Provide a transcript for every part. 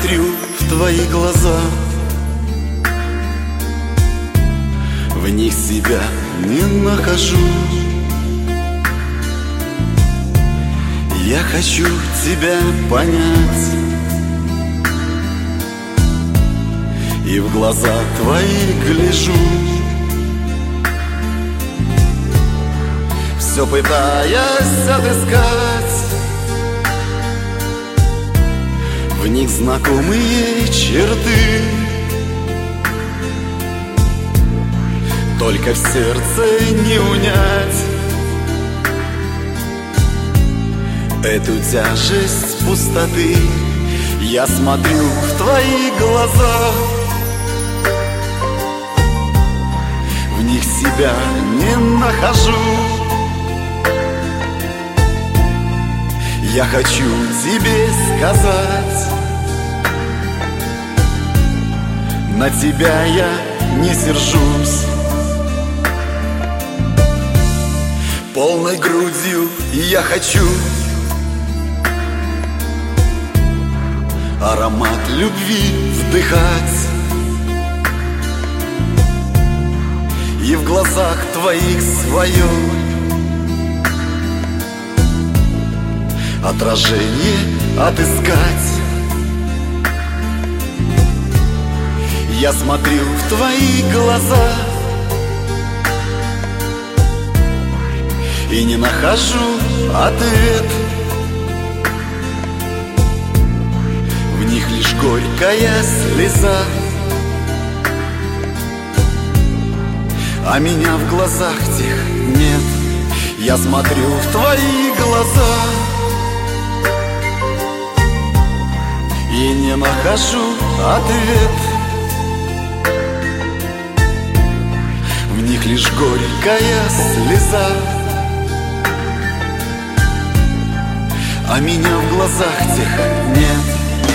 смотрю в твои глаза, в них себя не нахожу. Я хочу тебя понять, и в глаза твои гляжу, все пытаясь отыскать в них знакомые черты. Только в сердце не унять эту тяжесть пустоты. Я смотрю в твои глаза, в них себя не нахожу. Я хочу тебе сказать, на тебя я не сержусь. Полной грудью я хочу аромат любви вдыхать, и в глазах твоих свое отражение отыскать. Я смотрю в твои глаза и не нахожу ответ. В них лишь горькая слеза, а меня в глазах тех нет. Я смотрю в твои глаза и не нахожу ответ. В них лишь горькая слеза, а меня в глазах тех нет.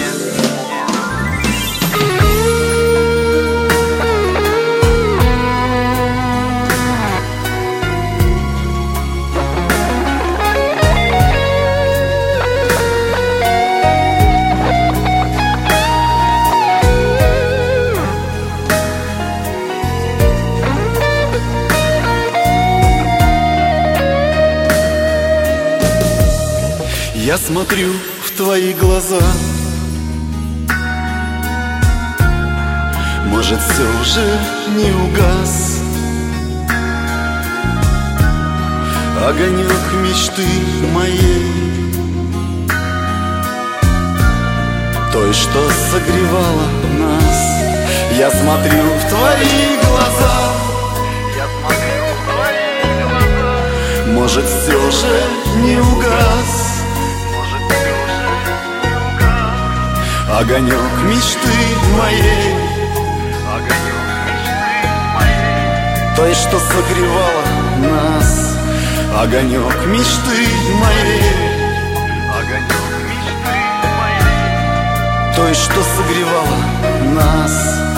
Я смотрю в твои глаза, может, все уже не угас огонек мечты моей, той, что согревала нас. Я смотрю в твои глаза, может, все же не угас огонек мечты моей, той, что согревала нас. Огонек мечты моей, той, что согревала нас.